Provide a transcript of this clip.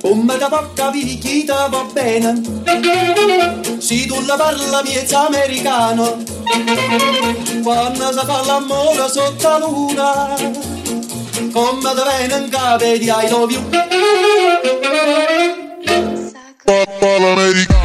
Come da porca picchita va bene, se tu la parla miezza americano, quando si fa l'amore sotto la luna, come da viene in capo di I love you. Americano.